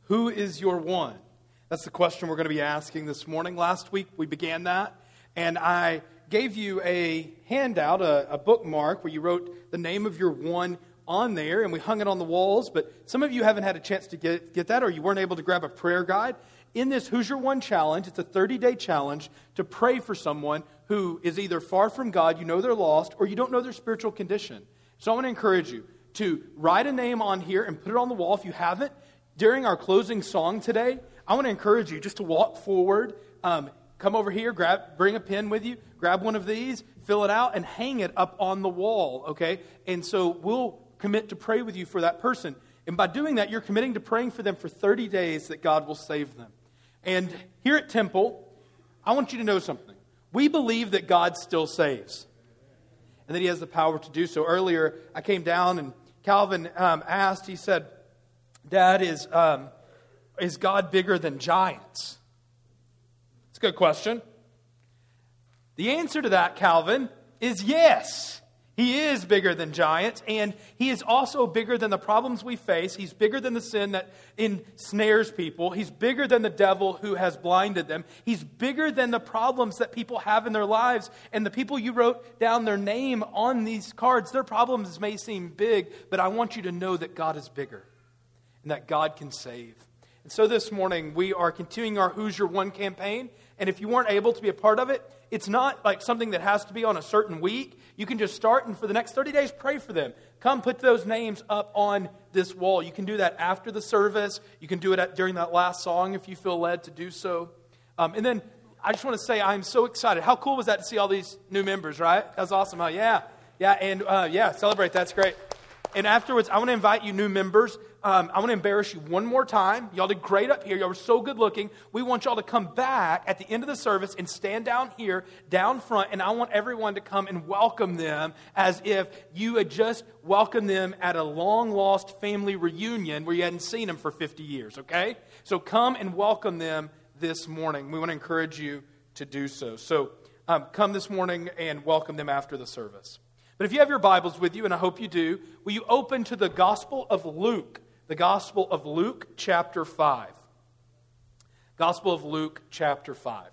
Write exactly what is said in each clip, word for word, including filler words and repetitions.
Who is your one? That's the question we're going to be asking this morning. Last week we began that, and I gave you a handout, a, a bookmark, where you wrote the name of your one on there, and we hung it on the walls, but some of you haven't had a chance to get, get that, or you weren't able to grab a prayer guide. In this Who's Your One challenge, it's a thirty-day challenge to pray for someone who is either far from God, you know they're lost, or you don't know their spiritual condition. So I want to encourage you to write a name on here and put it on the wall if you haven't. During our closing song today, I want to encourage you just to walk forward, um, come over here, grab, bring a pen with you, grab one of these, fill it out, and hang it up on the wall, okay? And so we'll commit to pray with you for that person. And by doing that, you're committing to praying for them for thirty days that God will save them. And here at Temple, I want you to know something. We believe that God still saves, and that He has the power to do so. Earlier, I came down and Calvin um, asked, he said, Dad, is um, is God bigger than giants? It's a good question. The answer to that, Calvin, is yes. He is bigger than giants, and He is also bigger than the problems we face. He's bigger than the sin that ensnares people. He's bigger than the devil who has blinded them. He's bigger than the problems that people have in their lives. And the people you wrote down their name on these cards, their problems may seem big, but I want you to know that God is bigger and that God can save. And so this morning, we are continuing our Who's Your One campaign. And if you weren't able to be a part of it, it's not like something that has to be on a certain week. You can just start and for the next thirty days, pray for them. Come put those names up on this wall. You can do that after the service. You can do it at, during that last song if you feel led to do so. Um, and then I just want to say I'm so excited. How cool was that to see all these new members, right? That's awesome. Huh? Yeah. Yeah. And uh, yeah, celebrate. That's great. And afterwards, I want to invite you new members. Um, I want to embarrass you one more time. Y'all did great up here. Y'all were so good looking. We want y'all to come back at the end of the service and stand down here, down front, and I want everyone to come and welcome them as if you had just welcomed them at a long-lost family reunion where you hadn't seen them for fifty years, okay? So come and welcome them this morning. We want to encourage you to do so. So um, come this morning and welcome them after the service. But if you have your Bibles with you, and I hope you do, will you open to the Gospel of Luke? The Gospel of Luke, chapter five. Gospel of Luke, chapter five.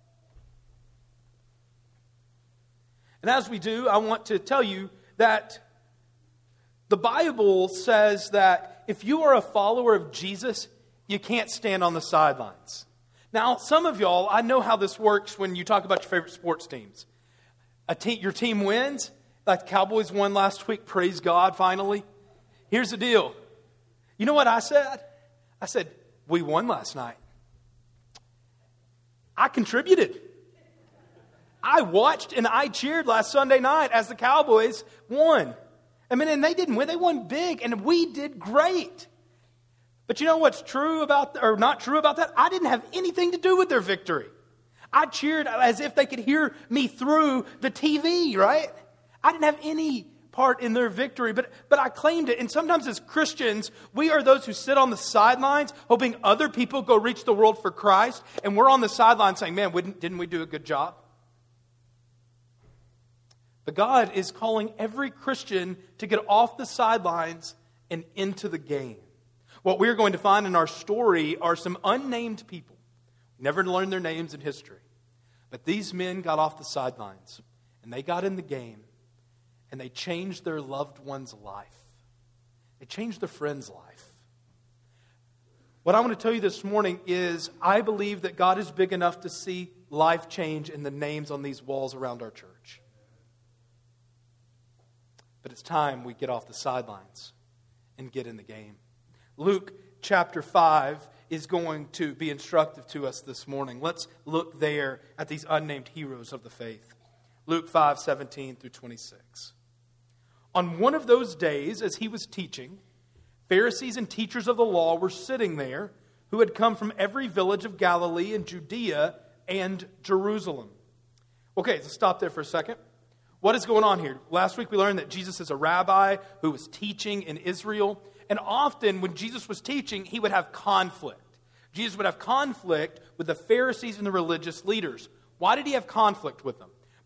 And as we do, I want to tell you that the Bible says that if you are a follower of Jesus, you can't stand on the sidelines. Now, some of y'all, I know how this works when you talk about your favorite sports teams. A te- your team wins, like the Cowboys won last week, praise God, finally. Here's the deal. You know what I said? I said, we won last night. I contributed. I watched and I cheered last Sunday night as the Cowboys won. I mean, and they didn't win. They won big, and we did great. But you know what's true about, or not true about that? I didn't have anything to do with their victory. I cheered as if they could hear me through the T V, right? I didn't have any part in their victory, but but I claimed it. And sometimes as Christians, we are those who sit on the sidelines hoping other people go reach the world for Christ, and we're on the sidelines saying, man, didn't we do a good job? But God is calling every Christian to get off the sidelines and into the game. What we're going to find in our story are some unnamed people. We never learned their names in history. But these men got off the sidelines, and they got in the game. And they changed their loved one's life. They changed their friend's life. What I want to tell you this morning is I believe that God is big enough to see life change in the names on these walls around our church. But it's time we get off the sidelines and get in the game. Luke chapter five is going to be instructive to us this morning. Let's look there at these unnamed heroes of the faith. Luke five, seventeen through twenty-six. On one of those days, as he was teaching, Pharisees and teachers of the law were sitting there who had come from every village of Galilee and Judea and Jerusalem. Okay, let's stop there for a second. What is going on here? Last week we learned that Jesus is a rabbi who was teaching in Israel. And often when Jesus was teaching, he would have conflict. Jesus would have conflict with the Pharisees and the religious leaders. Why did he have conflict with them?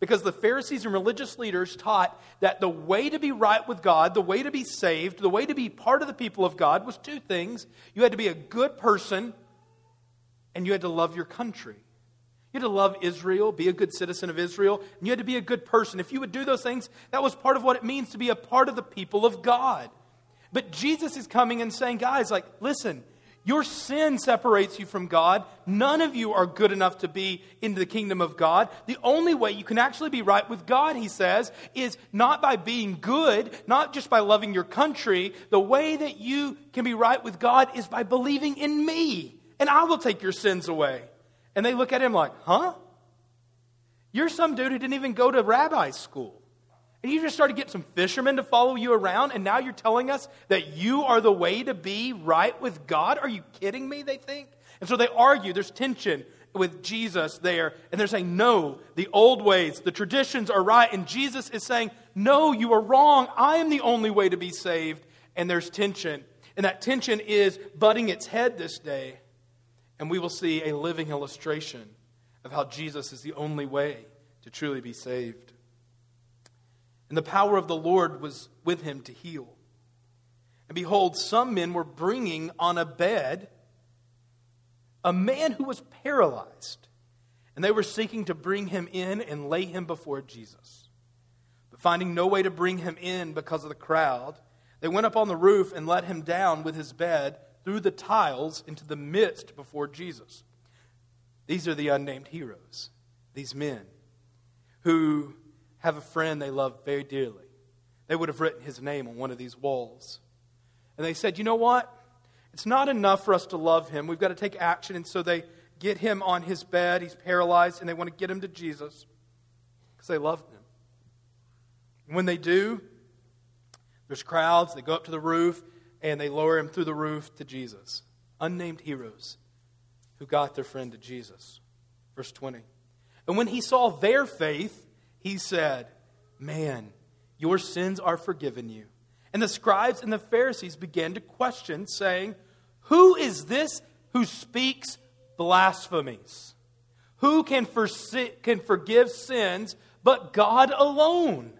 because the Pharisees and religious leaders taught that the way to be right with God, the way to be saved, the way to be part of the people of God was two things. You had to be a good person, and you had to love your country. You had to love Israel, be a good citizen of Israel, and you had to be a good person. If you would do those things, that was part of what it means to be a part of the people of God. But Jesus is coming and saying, guys, like, listen, your sin separates you from God. None of you are good enough to be in the kingdom of God. The only way you can actually be right with God, he says, is not by being good, not just by loving your country. The way that you can be right with God is by believing in me, and I will take your sins away. And they look at him like, huh? You're some dude who didn't even go to rabbi school. And you just started getting some fishermen to follow you around, and now you're telling us that you are the way to be right with God? Are you kidding me, they think? And so they argue. There's tension with Jesus there. And they're saying, no, the old ways, the traditions are right. And Jesus is saying, no, you are wrong. I am the only way to be saved. And there's tension. And that tension is butting its head this day. And we will see a living illustration of how Jesus is the only way to truly be saved. And the power of the Lord was with him to heal. And behold, some men were bringing on a bed a man who was paralyzed. And they were seeking to bring him in and lay him before Jesus. But finding no way to bring him in because of the crowd, they went up on the roof and let him down with his bed through the tiles into the midst before Jesus. These are the unnamed heroes, these men who have a friend they love very dearly. They would have written his name on one of these walls. And they said, you know what? It's not enough for us to love him. We've got to take action. And so they get him on his bed. He's paralyzed, and they want to get him to Jesus because they love him. And when they do, there's crowds. They go up to the roof, and they lower him through the roof to Jesus. Unnamed heroes who got their friend to Jesus. Verse twenty. And when he saw their faith, he said, man, your sins are forgiven you. And the scribes and the Pharisees began to question, saying, who is this who speaks blasphemies? Who can, forsi- can forgive sins but God alone?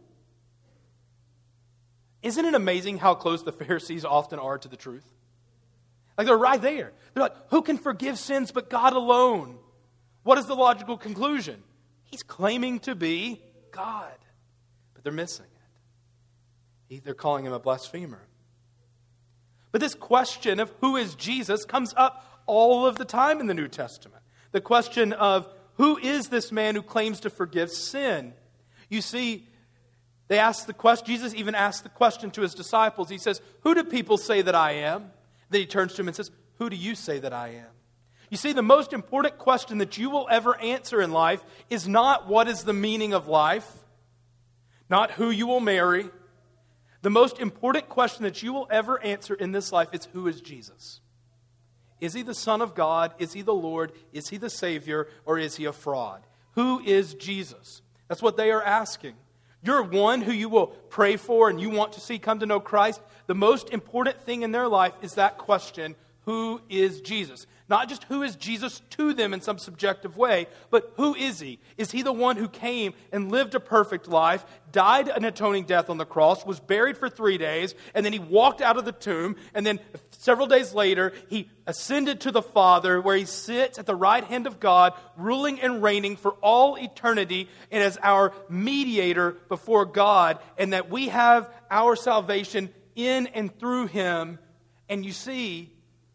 Isn't it amazing how close the Pharisees often are to the truth? Like they're right there. They're like, who can forgive sins but God alone? What is the logical conclusion? He's claiming to be God. But they're missing it. They're calling him a blasphemer. But this question of who is Jesus comes up all of the time in the New Testament. The question of who is this man who claims to forgive sin? You see, they ask the question, Jesus even asked the question to his disciples. He says, who do people say that I am? Then he turns to him and says, who do you say that I am? You see, the most important question that you will ever answer in life is not what is the meaning of life, not who you will marry. The most important question that you will ever answer in this life is who is Jesus? Is he the Son of God? Is he the Lord? Is he the Savior? Or is he a fraud? Who is Jesus? That's what they are asking. You're one who you will pray for and you want to see come to know Christ. The most important thing in their life is that question, who is Jesus? Not just who is Jesus to them in some subjective way, but who is he? Is he the one who came and lived a perfect life, died an atoning death on the cross, was buried for three days, and then he walked out of the tomb, and then several days later, he ascended to the Father, where he sits at the right hand of God, ruling and reigning for all eternity, and as our mediator before God, and that we have our salvation in and through him. And you see,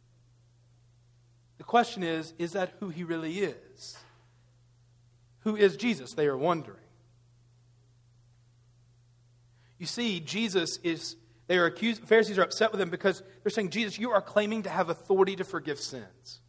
the question is, is that who he really is? Who is Jesus? They are wondering. You see, Jesus is, they are accused, Pharisees are upset with him because they're saying, Jesus, you are claiming to have authority to forgive sins.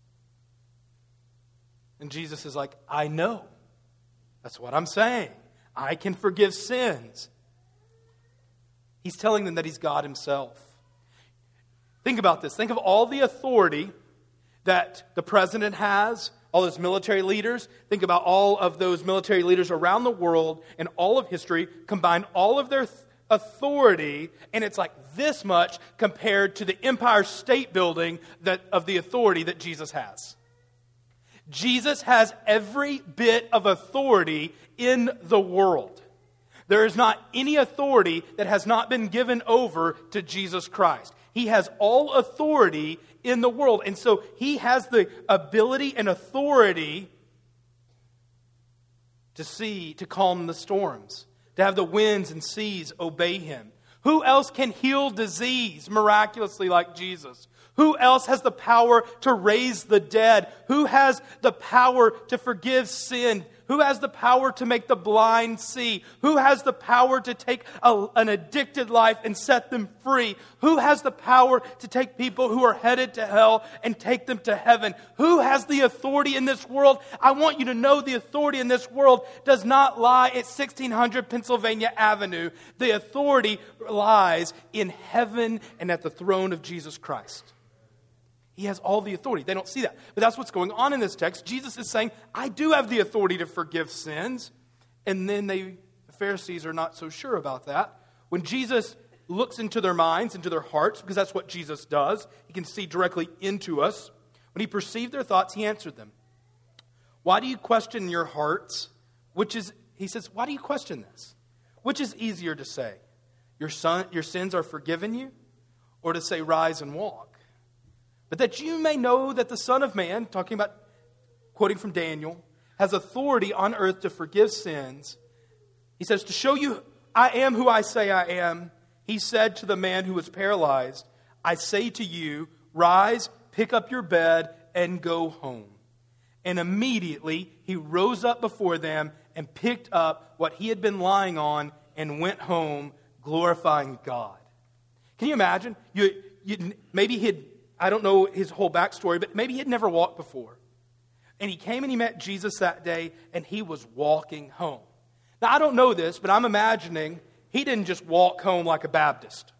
And Jesus is like, I know. That's what I'm saying. I can forgive sins. He's telling them that he's God himself. Think about this. Think of all the authority that the president has, all those military leaders. Think about all of those military leaders around the world and all of history. Combine all of their th- authority, and it's like this much compared to the Empire State Building that of the authority that Jesus has. Jesus has every bit of authority in the world. There is not any authority that has not been given over to Jesus Christ. He has all authority in the world. And so he has the ability and authority to see, to calm the storms, to have the winds and seas obey him. Who else can heal disease miraculously like Jesus? Who else has the power to raise the dead? Who has the power to forgive sin? Who has the power to make the blind see? Who has the power to take a, an addicted life and set them free? Who has the power to take people who are headed to hell and take them to heaven? Who has the authority in this world? I want you to know the authority in this world does not lie at sixteen hundred Pennsylvania Avenue. The authority lies in heaven and at the throne of Jesus Christ. He has all the authority. They don't see that. But that's what's going on in this text. Jesus is saying, I do have the authority to forgive sins. And then they, the Pharisees are not so sure about that. When Jesus looks into their minds, into their hearts, because that's what Jesus does, he can see directly into us. When he perceived their thoughts, he answered them. Why do you question your hearts? Which is, he says, why do you question this? Which is easier to say? Your son, your sins are forgiven you? Or to say, rise and walk? But that you may know that the Son of Man, talking about, quoting from Daniel, has authority on earth to forgive sins. He says, to show you I am who I say I am, he said to the man who was paralyzed, I say to you, rise, pick up your bed, and go home. And immediately he rose up before them and picked up what he had been lying on and went home, glorifying God. Can you imagine? You, you maybe he'd I don't know his whole backstory, but maybe he had never walked before. And he came and he met Jesus that day, and he was walking home. Now, I don't know this, but I'm imagining he didn't just walk home like a Baptist.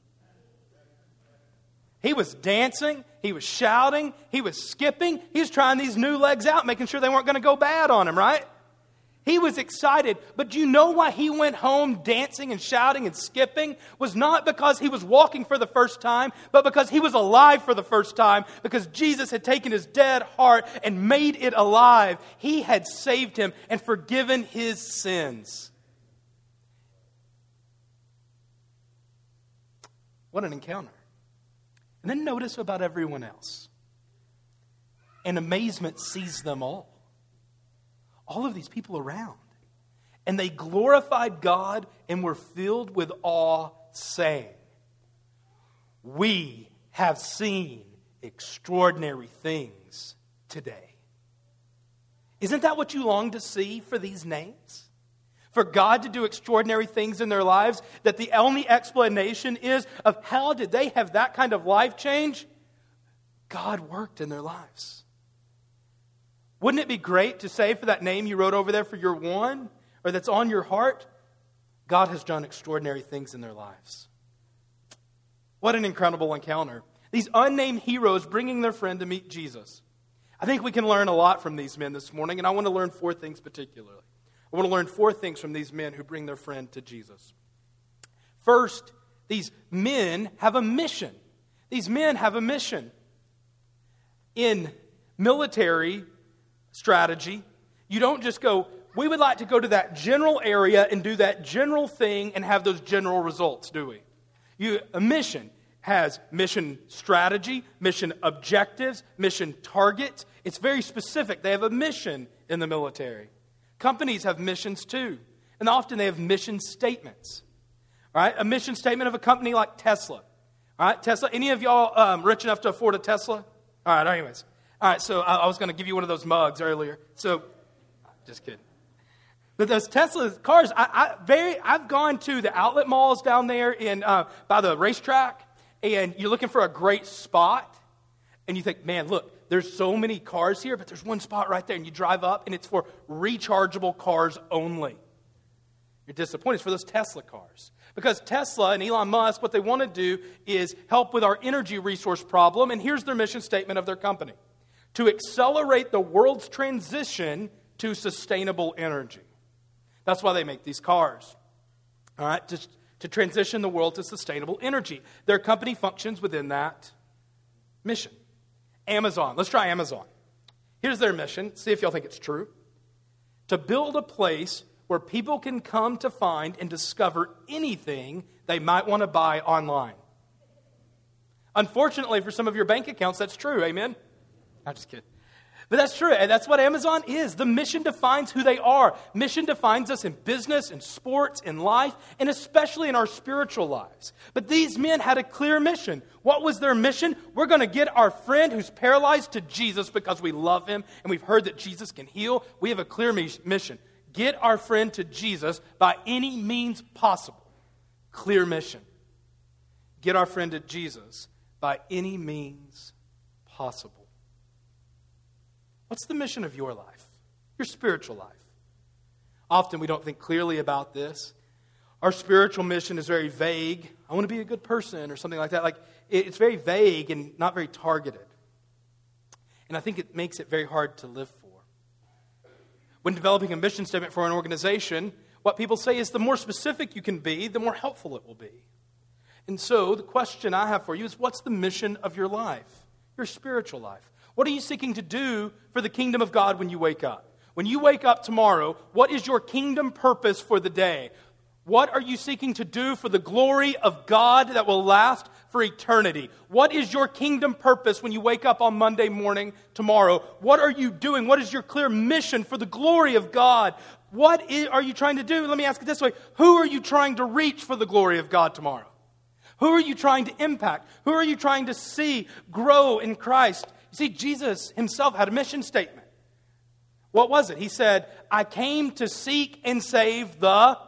He was dancing, he was shouting, he was skipping. He was trying these new legs out, making sure they weren't going to go bad on him, right? He was excited, but do you know why he went home dancing and shouting and skipping? Was not because he was walking for the first time, but because he was alive for the first time, because Jesus had taken his dead heart and made it alive. He had saved him and forgiven his sins. What an encounter. And then notice about everyone else. And amazement seized them all. All of these people around. And they glorified God and were filled with awe, saying, we have seen extraordinary things today. Isn't that what you long to see for these names? For God to do extraordinary things in their lives, that the only explanation is of how did they have that kind of life change? God worked in their lives. Wouldn't it be great to say for that name you wrote over there for your one, or that's on your heart, God has done extraordinary things in their lives. What an incredible encounter. These unnamed heroes bringing their friend to meet Jesus. I think we can learn a lot from these men this morning, and I want to learn four things particularly. I want to learn four things from these men who bring their friend to Jesus. First, these men have a mission. These men have a mission. In military strategy, you don't just go, we would like to go to that general area and do that general thing and have those general results, do we? You, a mission has mission strategy, mission objectives, mission targets. It's very specific. They have a mission in the military. Companies have missions too. And often they have mission statements. All right? A mission statement of a company like Tesla. All right, Tesla. Any of y'all um, rich enough to afford a Tesla? All right, anyways. All right, so I, I was going to give you one of those mugs earlier. So, just kidding. But those Tesla cars, I, I very, I've gone to the outlet malls down there in uh, by the racetrack, and you're looking for a great spot, and you think, man, look, there's so many cars here, but there's one spot right there, and you drive up, and it's for rechargeable cars only. You're disappointed. It's for those Tesla cars. Because Tesla and Elon Musk, what they want to do is help with our energy resource problem, and here's their mission statement of their company. To accelerate the world's transition to sustainable energy. That's why they make these cars. All right, to, to transition the world to sustainable energy. Their company functions within that mission. Amazon. Let's try Amazon. Here's their mission. See if y'all think it's true. To build a place where people can come to find and discover anything they might want to buy online. Unfortunately, for some of your bank accounts, that's true. Amen? I'm just kidding. But that's true. And that's what Amazon is. The mission defines who they are. Mission defines us in business, in sports, in life, and especially in our spiritual lives. But these men had a clear mission. What was their mission? We're going to get our friend who's paralyzed to Jesus because we love him and we've heard that Jesus can heal. We have a clear mission. Get our friend to Jesus by any means possible. Clear mission. Get our friend to Jesus by any means possible. What's the mission of your life? Your spiritual life. Often we don't think clearly about this. Our spiritual mission is very vague. I want to be a good person or something like that. Like it's very vague and not very targeted. And I think it makes it very hard to live for. When developing a mission statement for an organization, what people say is the more specific you can be, the more helpful it will be. And so the question I have for you is, what's the mission of your life, your spiritual life? What are you seeking to do for the kingdom of God when you wake up? When you wake up tomorrow, what is your kingdom purpose for the day? What are you seeking to do for the glory of God that will last for eternity? What is your kingdom purpose when you wake up on Monday morning tomorrow? What are you doing? What is your clear mission for the glory of God? What is, are you trying to do? Let me ask it this way. Who are you trying to reach for the glory of God tomorrow? Who are you trying to impact? Who are you trying to see grow in Christ? You see, Jesus himself had a mission statement. What was it? He said, I came to seek and save the... All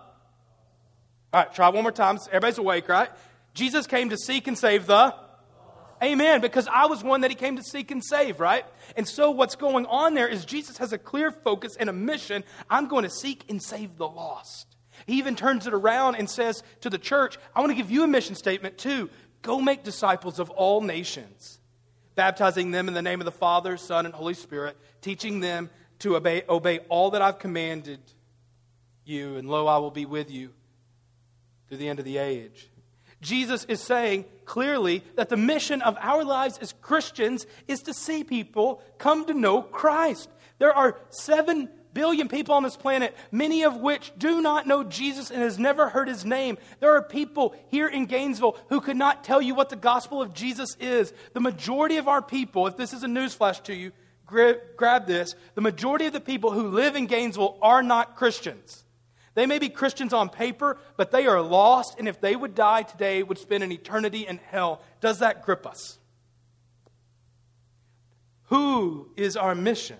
right, try one more time. Everybody's awake, right? Jesus came to seek and save the... Amen, because I was one that he came to seek and save, right? And so what's going on there is Jesus has a clear focus and a mission. I'm going to seek and save the lost. He even turns it around and says to the church, I want to give you a mission statement too. Go make disciples of all nations, baptizing them in the name of the Father, Son, and Holy Spirit, teaching them to obey, obey all that I've commanded you, and lo, I will be with you to the end of the age. Jesus is saying clearly that the mission of our lives as Christians is to see people come to know Christ. There are seven billion people on this planet, many of which do not know Jesus and has never heard his name. There are people here in Gainesville who could not tell you what the gospel of Jesus is. The majority of our people, if this is a newsflash to you, grab, grab this. The majority of the people who live in Gainesville are not Christians. They may be Christians on paper, but they are lost, and if they would die today, would spend an eternity in hell. Does that grip us? Who is our mission?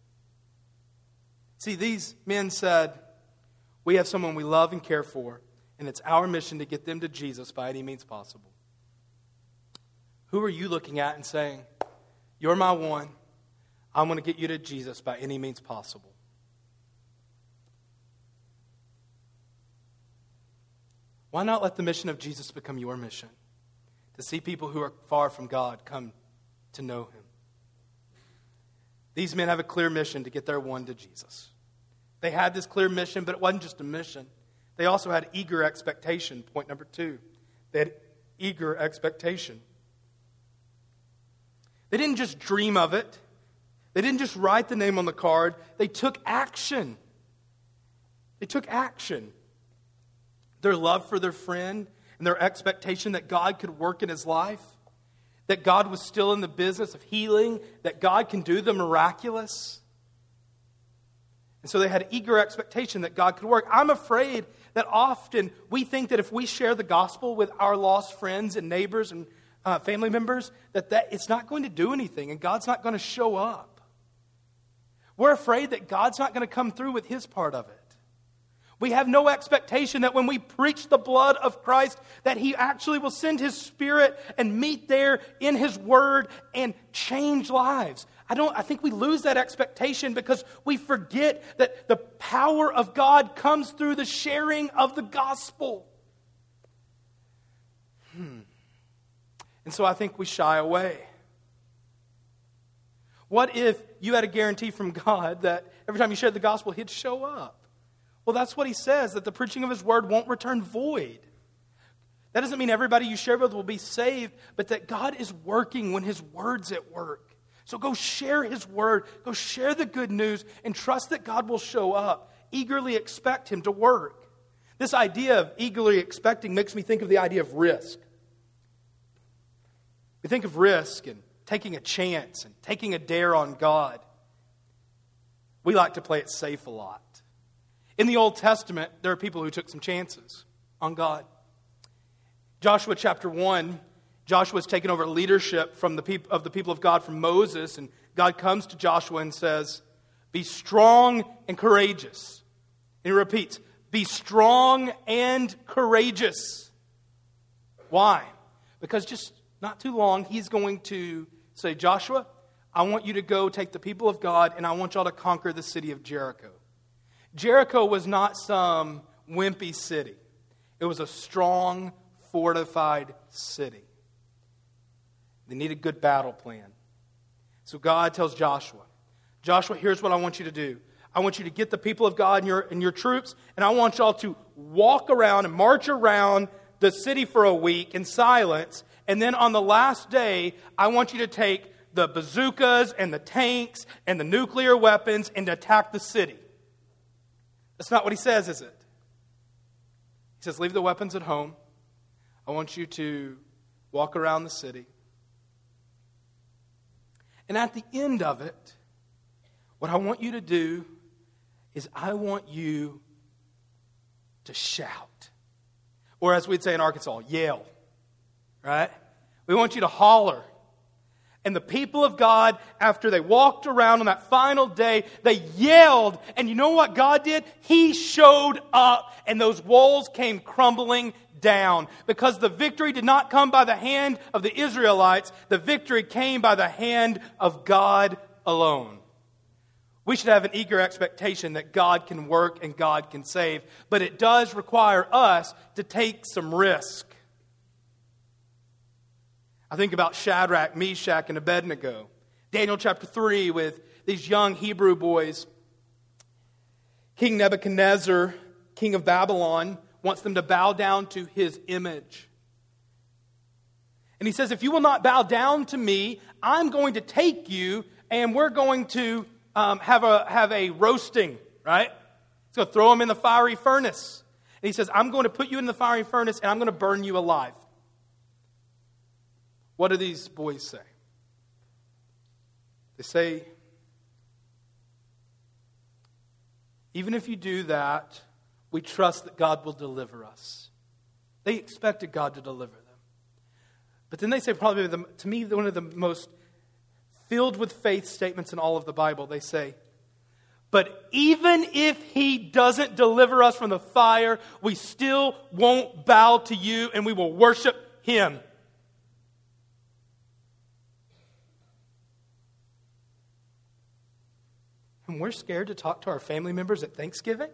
See, these men said, we have someone we love and care for, and it's our mission to get them to Jesus by any means possible. Who are you looking at and saying, you're my one, I'm going to get you to Jesus by any means possible? Why not let the mission of Jesus become your mission? To see people who are far from God come to know him. These men have a clear mission to get their one to Jesus. They had this clear mission, but it wasn't just a mission. They also had eager expectation. Point number two. They had eager expectation. They didn't just dream of it. They didn't just write the name on the card. They took action. They took action. Their love for their friend and their expectation that God could work in his life, that God was still in the business of healing, that God can do the miraculous. And so they had eager expectation that God could work. I'm afraid that often we think that if we share the gospel with our lost friends and neighbors and uh, family members, that, that it's not going to do anything and God's not going to show up. We're afraid that God's not going to come through with his part of it. We have no expectation that when we preach the blood of Christ, that he actually will send his Spirit and meet there in his word and change lives. I don't. I think we lose that expectation because we forget that the power of God comes through the sharing of the gospel. Hmm. And so I think we shy away. What if you had a guarantee from God that every time you shared the gospel, he'd show up? Well, that's what he says, that the preaching of his word won't return void. That doesn't mean everybody you share with will be saved, but that God is working when his word's at work. So go share His word. Go share the good news and trust that God will show up. Eagerly expect Him to work. This idea of eagerly expecting makes me think of the idea of risk. We think of risk and taking a chance and taking a dare on God. We like to play it safe a lot. In the Old Testament, there are people who took some chances on God. Joshua chapter one, Joshua's taken over leadership from the peop- of the people of God from Moses, and God comes to Joshua and says, be strong and courageous. And he repeats, be strong and courageous. Why? Because just not too long, he's going to say, Joshua, I want you to go take the people of God, and I want y'all to conquer the city of Jericho. Jericho was not some wimpy city. It was a strong, fortified city. They need a good battle plan. So God tells Joshua, Joshua, here's what I want you to do. I want you to get the people of God and your, and your troops, and I want y'all to walk around and march around the city for a week in silence. And then on the last day, I want you to take the bazookas and the tanks and the nuclear weapons and attack the city. That's not what he says, is it? He says, leave the weapons at home. I want you to walk around the city. And at the end of it, what I want you to do is I want you to shout. Or as we'd say in Arkansas, yell. Right? We want you to holler. And the people of God, after they walked around on that final day, they yelled. And you know what God did? He showed up, and those walls came crumbling down. Because the victory did not come by the hand of the Israelites. The victory came by the hand of God alone. We should have an eager expectation that God can work and God can save. But it does require us to take some risk. I think about Shadrach, Meshach, and Abednego. Daniel chapter three with these young Hebrew boys. King Nebuchadnezzar, king of Babylon, wants them to bow down to his image. And he says, if you will not bow down to me, I'm going to take you and we're going to um, have a have a roasting, right? He's going to throw them in the fiery furnace. And he says, I'm going to put you in the fiery furnace and I'm going to burn you alive. What do these boys say? They say, even if you do that, we trust that God will deliver us. They expected God to deliver them. But then they say probably, the, to me, one of the most filled with faith statements in all of the Bible. They say, but even if He doesn't deliver us from the fire, we still won't bow to you and we will worship Him. And we're scared to talk to our family members at Thanksgiving?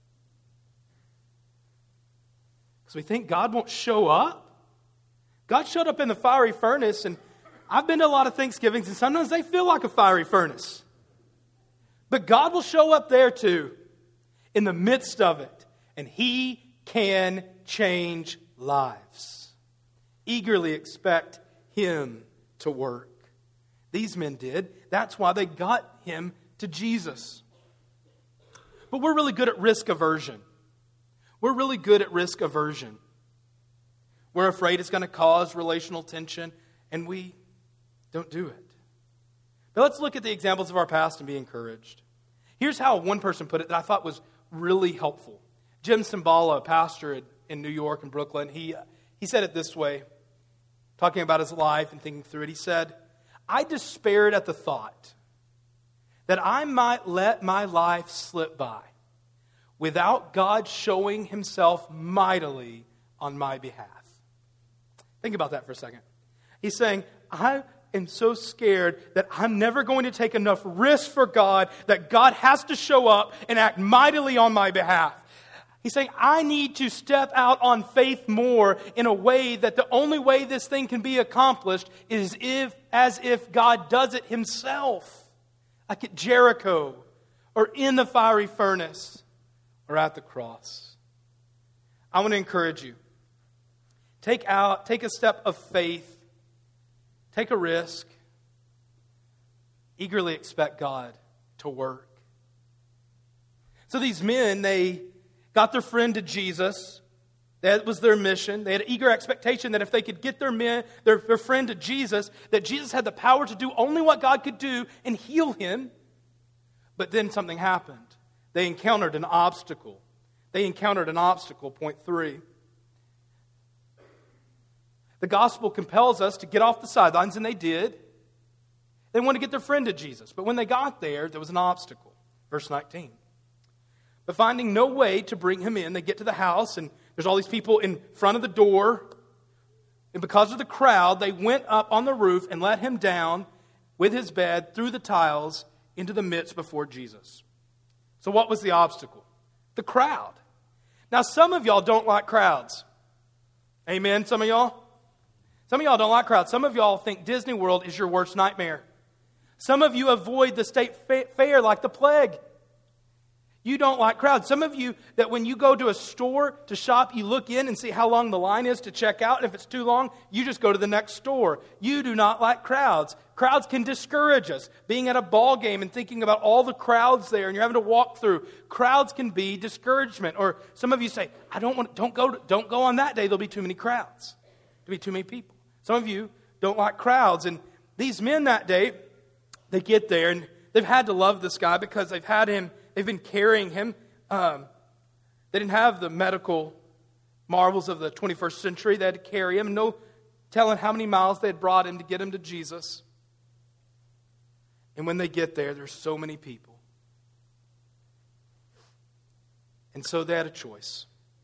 Because we think God won't show up? God showed up in the fiery furnace, and I've been to a lot of Thanksgivings, and sometimes they feel like a fiery furnace. But God will show up there too, in the midst of it, and He can change lives. Eagerly expect Him to work. These men did. That's why they got Him to Jesus. But we're really good at risk aversion. We're really good at risk aversion. We're afraid it's going to cause relational tension, and we don't do it. But let's look at the examples of our past and be encouraged. Here's how one person put it that I thought was really helpful. Jim Cymbala, a pastor in New York and Brooklyn, he, he said it this way, talking about his life and thinking through it. He said, I despaired at the thought that I might let my life slip by without God showing Himself mightily on my behalf. Think about that for a second. He's saying, I am so scared that I'm never going to take enough risk for God that God has to show up and act mightily on my behalf. He's saying, I need to step out on faith more in a way that the only way this thing can be accomplished is if, as if God does it Himself. Like at Jericho, or in the fiery furnace, or at the cross. I want to encourage you. Take out, take a step of faith. Take a risk. eagerly expect God to work. So these men, they got their friend to Jesus. That was their mission. They had an eager expectation that if they could get their men, their, their friend to Jesus, that Jesus had the power to do only what God could do and heal him. But then something happened. They encountered an obstacle. They encountered an obstacle, point three. The gospel compels us to get off the sidelines, and they did. They wanted to get their friend to Jesus. But when they got there, there was an obstacle. Verse nineteen. But finding no way to bring him in, they get to the house, and there's all these people in front of the door. And because of the crowd, they went up on the roof and let him down with his bed through the tiles into the midst before Jesus. So what was the obstacle? The crowd. Now, some of y'all don't like crowds. Amen, some of y'all? Some of y'all don't like crowds. Some of y'all think Disney World is your worst nightmare. Some of you avoid the state fair like the plague. You don't like crowds. Some of you, that when you go to a store to shop, you look in and see how long the line is to check out. And if it's too long, you just go to the next store. You do not like crowds. Crowds can discourage us. Being at a ball game and thinking about all the crowds there and you're having to walk through. Crowds can be discouragement. Or some of you say, I don't want, don't go, don't go on that day. There'll be too many crowds. There'll be too many people. Some of you don't like crowds. And these men that day, they get there and they've had to love this guy because they've had him. They've been carrying him. Um, they didn't have the medical marvels of the twenty-first century. They had to carry him. No telling how many miles they had brought him to get him to Jesus. And when they get there, there's so many people. And so they had a choice.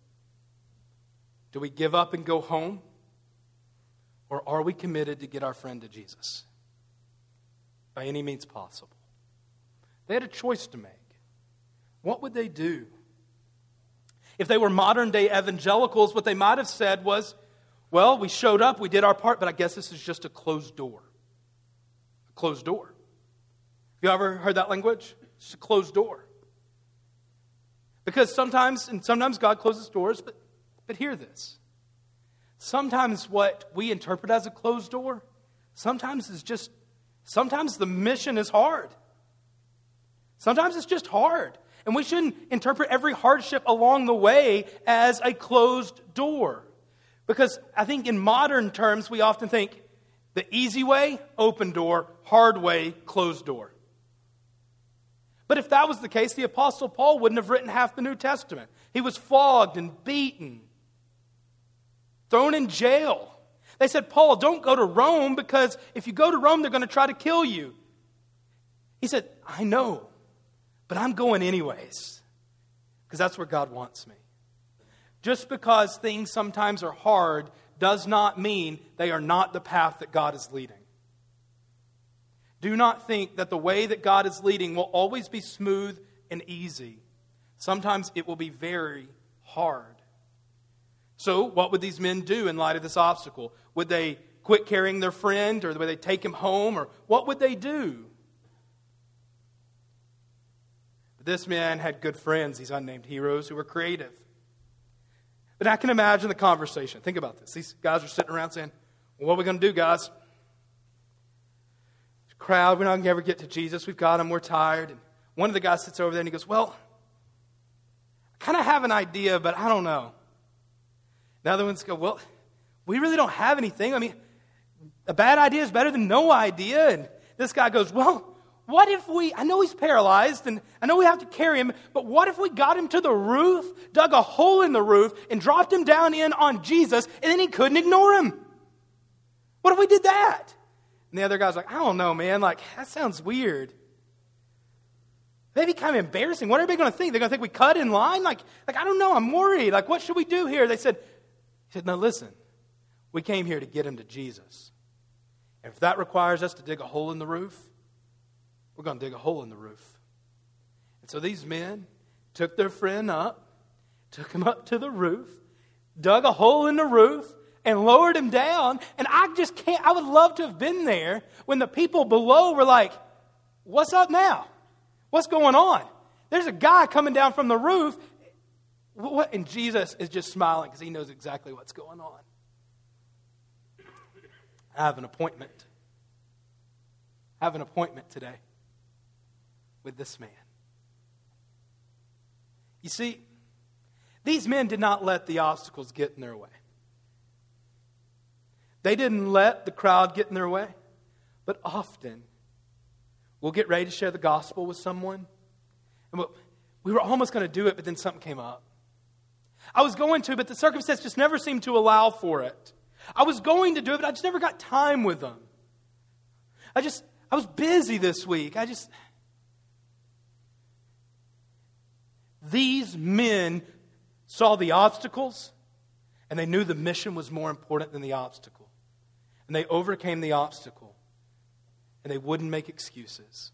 Do we give up and go home? Or are we committed to get our friend to Jesus? By any means possible. They had a choice to make. What would they do? If they were modern-day evangelicals, what they might have said was, well, we showed up, we did our part, but I guess this is just a closed door. A closed door. Have you ever heard that language? It's a closed door. Because sometimes, and sometimes God closes doors, but, but hear this. Sometimes what we interpret as a closed door, sometimes is just, sometimes the mission is hard. Sometimes it's just hard. And we shouldn't interpret every hardship along the way as a closed door. Because I think in modern terms, we often think the easy way, open door, hard way, closed door. But if that was the case, the Apostle Paul wouldn't have written half the New Testament. He was flogged and beaten, thrown in jail. They said, Paul, don't go to Rome because if you go to Rome, they're going to try to kill you. He said, I know. But I'm going anyways, because that's where God wants me. Just because things sometimes are hard does not mean they are not the path that God is leading. Do not think that the way that God is leading will always be smooth and easy. Sometimes it will be very hard. So what would these men do in light of this obstacle? Would they quit carrying their friend, or would they take him home, or what would they do? This man had good friends, these unnamed heroes, who were creative. But I can imagine the conversation. Think about this. These guys are sitting around saying, well, what are we going to do, guys? Crowd, we're not going to ever get to Jesus. We've got him. We're tired. And one of the guys sits over there and he goes, well, I kind of have an idea, but I don't know. The other ones go, well, we really don't have anything. I mean, a bad idea is better than no idea. And this guy goes, well, what if we, I know he's paralyzed and I know we have to carry him, but what if we got him to the roof, dug a hole in the roof, and dropped him down in on Jesus, and then he couldn't ignore him? What if we did that? And the other guy's like, I don't know, man. Like, that sounds weird. Maybe kind of embarrassing. What are they going to think? They're going to think we cut in line? Like, like, I don't know. I'm worried. Like, what should we do here? They said, he said, no, listen. We came here to get him to Jesus. And if that requires us to dig a hole in the roof, we're going to dig a hole in the roof. And so these men took their friend up, took him up to the roof, dug a hole in the roof, and lowered him down. And I just can't, I would love to have been there when the people below were like, what's up now? What's going on? There's a guy coming down from the roof. What? And Jesus is just smiling because he knows exactly what's going on. I have an appointment. I have an appointment today with this man. You see, these men did not let the obstacles get in their way. They didn't let the crowd get in their way. But often, we'll get ready to share the gospel with someone. And we'll, we were almost going to do it, but then something came up. I was going to, but the circumstance just never seemed to allow for it. I was going to do it, but I just never got time with them. I just, I was busy this week. I just... These men saw the obstacles, and they knew the mission was more important than the obstacle. And they overcame the obstacle, and they wouldn't make excuses.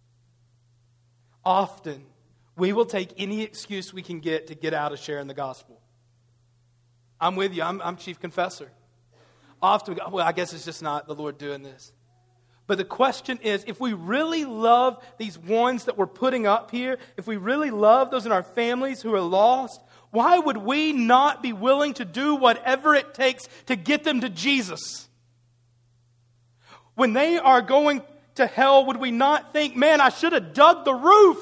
Often, we will take any excuse we can get to get out of sharing the gospel. I'm with you. I'm, I'm chief confessor. Often, we go, well, I guess it's just not the Lord doing this. But the question is, if we really love these ones that we're putting up here, if we really love those in our families who are lost, why would we not be willing to do whatever it takes to get them to Jesus? When they are going to hell, would we not think, man, I should have dug the roof?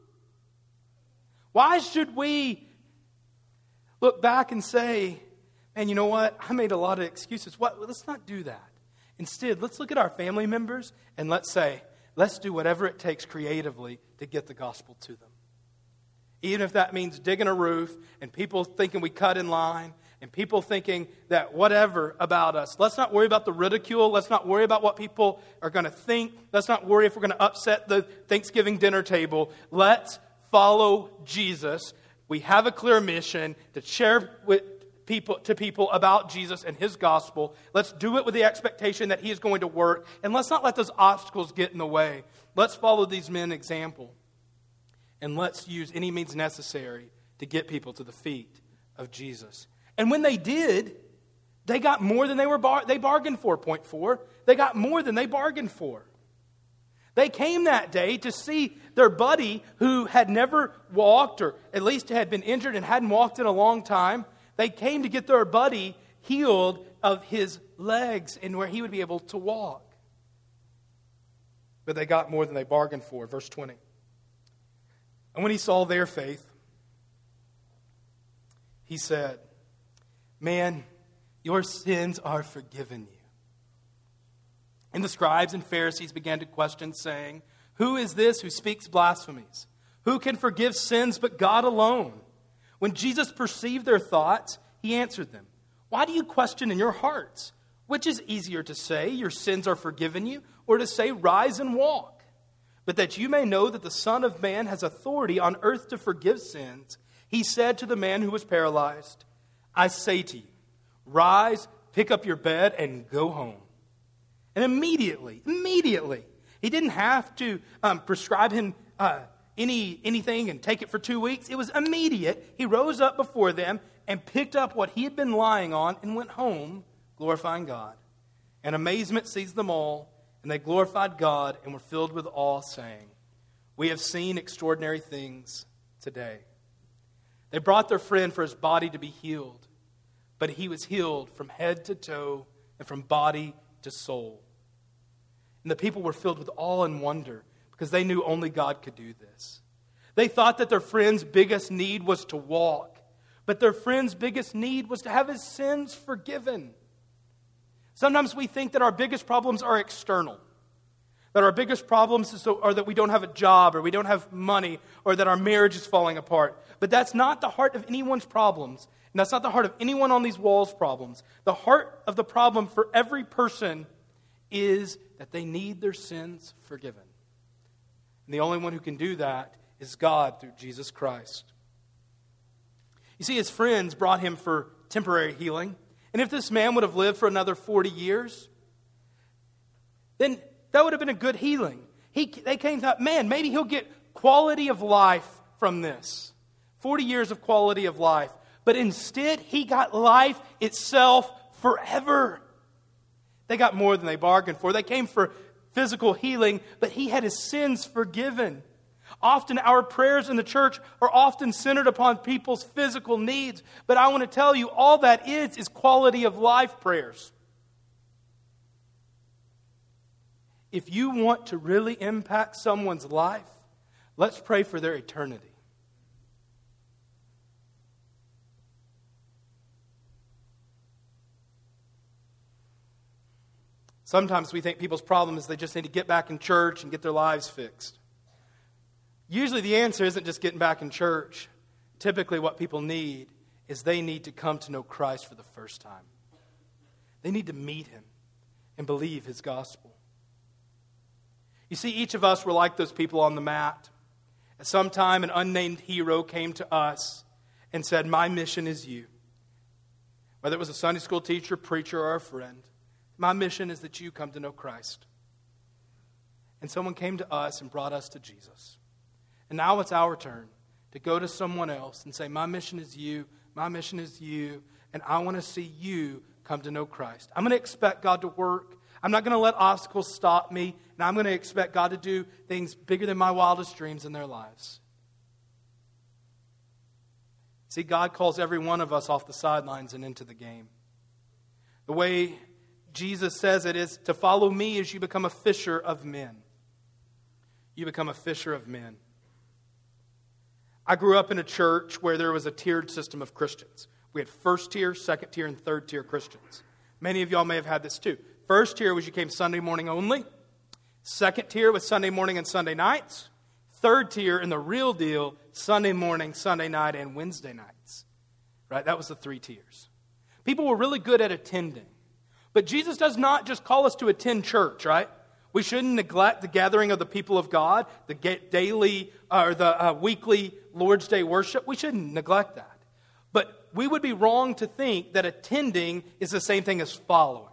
Why should we look back and say, man, you know what? I made a lot of excuses. What? Let's not do that. Instead, let's look at our family members and let's say, let's do whatever it takes creatively to get the gospel to them. Even if that means digging a roof and people thinking we cut in line and people thinking that whatever about us. Let's not worry about the ridicule. Let's not worry about what people are going to think. Let's not worry if we're going to upset the Thanksgiving dinner table. Let's follow Jesus. We have a clear mission to share with people to people about Jesus and His gospel. Let's do it with the expectation that He is going to work. And let's not let those obstacles get in the way. Let's follow these men's example. And let's use any means necessary to get people to the feet of Jesus. And when they did, they got more than they were bar- they bargained for, point four. They got more than they bargained for. They came that day to see their buddy who had never walked, or at least had been injured and hadn't walked in a long time. They came to get their buddy healed of his legs and where he would be able to walk. But they got more than they bargained for. Verse twenty. And when he saw their faith, he said, man, your sins are forgiven you. And the scribes and Pharisees began to question, saying, who is this who speaks blasphemies? Who can forgive sins but God alone? When Jesus perceived their thoughts, He answered them, why do you question in your hearts? Which is easier to say, your sins are forgiven you, or to say, rise and walk? But that you may know that the Son of Man has authority on earth to forgive sins, He said to the man who was paralyzed, I say to you, rise, pick up your bed, and go home. And immediately, immediately, He didn't have to um, prescribe him uh, any anything and take it for two weeks. It was immediate. He rose up before them and picked up what he had been lying on and went home, glorifying God. And amazement seized them all, and they glorified God and were filled with awe, saying, we have seen extraordinary things today. They brought their friend for his body to be healed, but he was healed from head to toe and from body to soul. And the people were filled with awe and wonder because they knew only God could do this. They thought that their friend's biggest need was to walk, but their friend's biggest need was to have his sins forgiven. Sometimes we think that our biggest problems are external, that our biggest problems are that we don't have a job or we don't have money or that our marriage is falling apart. But that's not the heart of anyone's problems, and that's not the heart of anyone on these walls' problems. The heart of the problem for every person is that they need their sins forgiven. And the only one who can do that is God through Jesus Christ. You see, his friends brought him for temporary healing. And if this man would have lived for another forty years, then that would have been a good healing. He, they came thought, man, maybe he'll get quality of life from this. forty years of quality of life. But instead, he got life itself forever. They got more than they bargained for. They came for physical healing, but he had his sins forgiven. Often our prayers in the church are often centered upon people's physical needs. But I want to tell you, all that is, is quality of life prayers. If you want to really impact someone's life, let's pray for their eternity. Sometimes we think people's problem is they just need to get back in church and get their lives fixed. Usually the answer isn't just getting back in church. Typically what people need is they need to come to know Christ for the first time. They need to meet Him and believe His gospel. You see, each of us were like those people on the mat. At some time, an unnamed hero came to us and said, "My mission is you." Whether it was a Sunday school teacher, preacher, or a friend, my mission is that you come to know Christ. And someone came to us and brought us to Jesus. And now it's our turn to go to someone else and say, "My mission is you, my mission is you, and I want to see you come to know Christ." I'm going to expect God to work. I'm not going to let obstacles stop me, and I'm going to expect God to do things bigger than my wildest dreams in their lives. See, God calls every one of us off the sidelines and into the game. The way Jesus says it is, to follow me as you become a fisher of men. You become a fisher of men. I grew up in a church where there was a tiered system of Christians. We had first tier, second tier, and third tier Christians. Many of y'all may have had this too. First tier was you came Sunday morning only. Second tier was Sunday morning and Sunday nights. Third tier, and the real deal, Sunday morning, Sunday night, and Wednesday nights. Right? That was the three tiers. People were really good at attending. But Jesus does not just call us to attend church, right? We shouldn't neglect the gathering of the people of God, the daily or the uh, weekly Lord's Day worship. We shouldn't neglect that. But we would be wrong to think that attending is the same thing as following.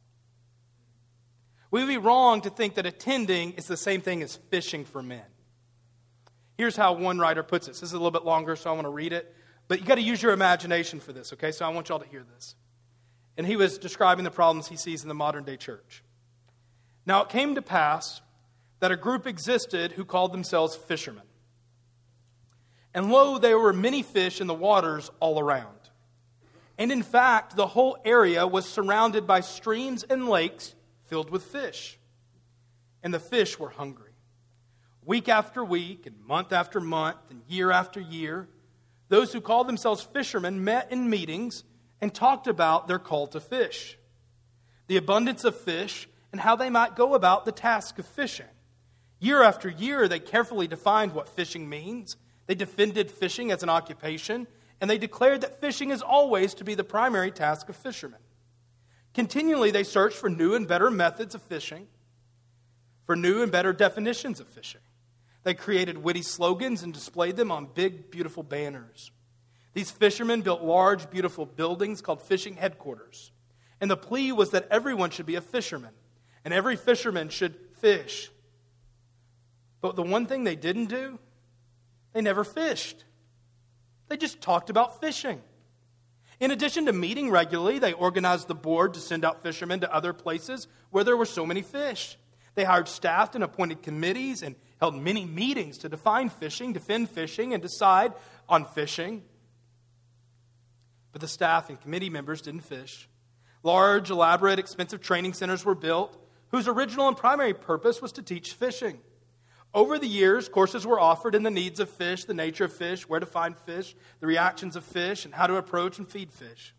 We would be wrong to think that attending is the same thing as fishing for men. Here's how one writer puts it. This is a little bit longer, so I want to read it. But you got to use your imagination for this, okay? So I want y'all to hear this. And he was describing the problems he sees in the modern day church. Now it came to pass that a group existed who called themselves fishermen. And lo, there were many fish in the waters all around. And in fact, the whole area was surrounded by streams and lakes filled with fish. And the fish were hungry. Week after week, and month after month, and year after year, those who called themselves fishermen met in meetings and talked about their call to fish, the abundance of fish, and how they might go about the task of fishing. Year after year, they carefully defined what fishing means. They defended fishing as an occupation, and they declared that fishing is always to be the primary task of fishermen. Continually, they searched for new and better methods of fishing, for new and better definitions of fishing. They created witty slogans and displayed them on big, beautiful banners. These fishermen built large, beautiful buildings called fishing headquarters. And the plea was that everyone should be a fisherman, and every fisherman should fish. But the one thing they didn't do, they never fished. They just talked about fishing. In addition to meeting regularly, they organized the board to send out fishermen to other places where there were so many fish. They hired staff and appointed committees and held many meetings to define fishing, defend fishing, and decide on fishing. But the staff and committee members didn't fish. Large, elaborate, expensive training centers were built, whose original and primary purpose was to teach fishing. Over the years, courses were offered in the needs of fish, the nature of fish, where to find fish, the reactions of fish, and how to approach and feed fish.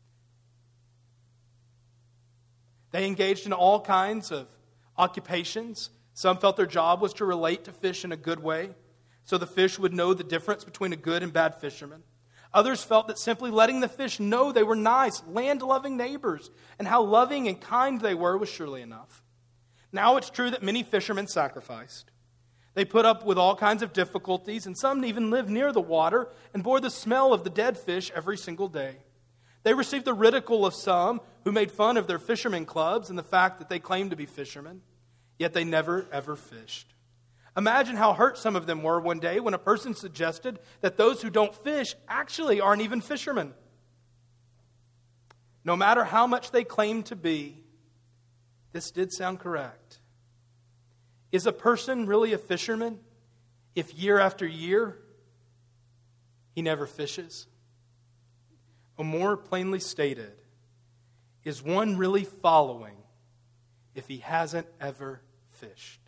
They engaged in all kinds of occupations. Some felt their job was to relate to fish in a good way, so the fish would know the difference between a good and bad fisherman. Others felt that simply letting the fish know they were nice, land-loving neighbors, and how loving and kind they were was surely enough. Now it's true that many fishermen sacrificed. They put up with all kinds of difficulties, and some even lived near the water and bore the smell of the dead fish every single day. They received the ridicule of some who made fun of their fishermen clubs and the fact that they claimed to be fishermen, yet they never, ever fished. Imagine how hurt some of them were one day when a person suggested that those who don't fish actually aren't even fishermen. No matter how much they claim to be, this did sound correct. Is a person really a fisherman if year after year he never fishes? Or more plainly stated, is one really following if he hasn't ever fished.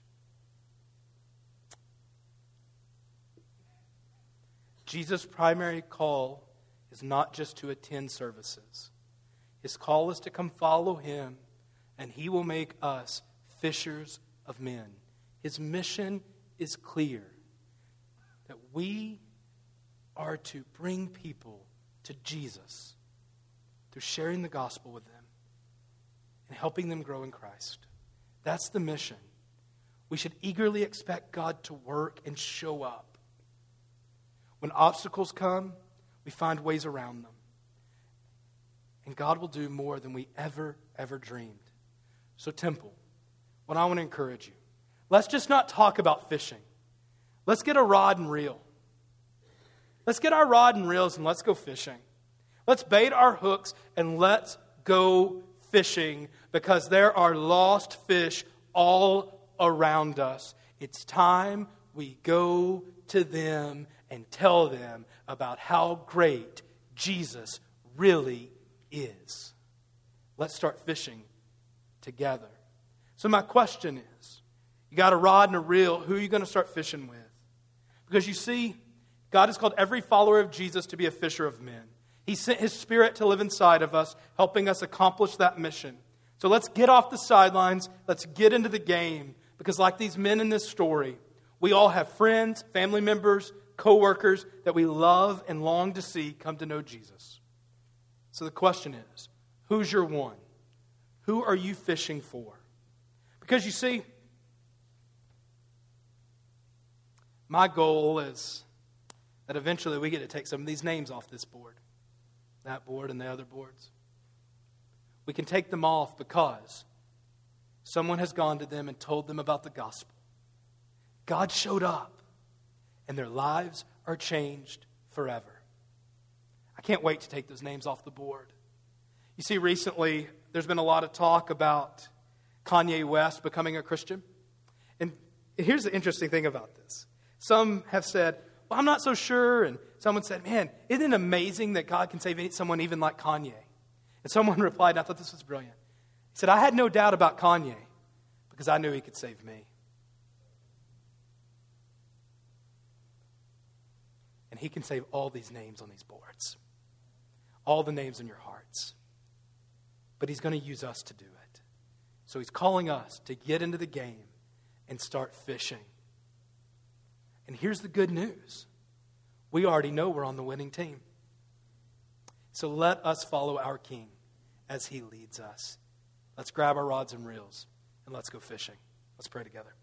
Jesus' primary call is not just to attend services. His call is to come follow him, and he will make us fishers of men. His mission is clear, that we are to bring people to Jesus through sharing the gospel with them and helping them grow in Christ. That's the mission. We should eagerly expect God to work and show up. When obstacles come, we find ways around them. And God will do more than we ever, ever dreamed. So, Temple, what I want to encourage you, let's just not talk about fishing. Let's get a rod and reel. Let's get our rod and reels and let's go fishing. Let's bait our hooks and let's go fishing, because there are lost fish all around us. It's time we go to them and tell them about how great Jesus really is. Let's start fishing together. So my question is, you got a rod and a reel, who are you going to start fishing with? Because you see, God has called every follower of Jesus to be a fisher of men. He sent His Spirit to live inside of us, helping us accomplish that mission. So let's get off the sidelines. Let's get into the game. Because like these men in this story, we all have friends, family members, co-workers that we love and long to see come to know Jesus. So the question is, who's your one? Who are you fishing for? Because you see, my goal is that eventually we get to take some of these names off this board. That board and the other boards. We can take them off because someone has gone to them and told them about the gospel. God showed up and their lives are changed forever. I can't wait to take those names off the board. You see, recently there's been a lot of talk about Kanye West becoming a Christian. And here's the interesting thing about this. Some have said, well, I'm not so sure. And someone said, man, isn't it amazing that God can save someone even like Kanye? And someone replied, and I thought this was brilliant. He said, I had no doubt about Kanye because I knew he could save me. And he can save all these names on these boards. All the names in your hearts. But he's going to use us to do it. So he's calling us to get into the game and start fishing. And here's the good news. We already know we're on the winning team. So let us follow our King as he leads us. Let's grab our rods and reels and let's go fishing. Let's pray together.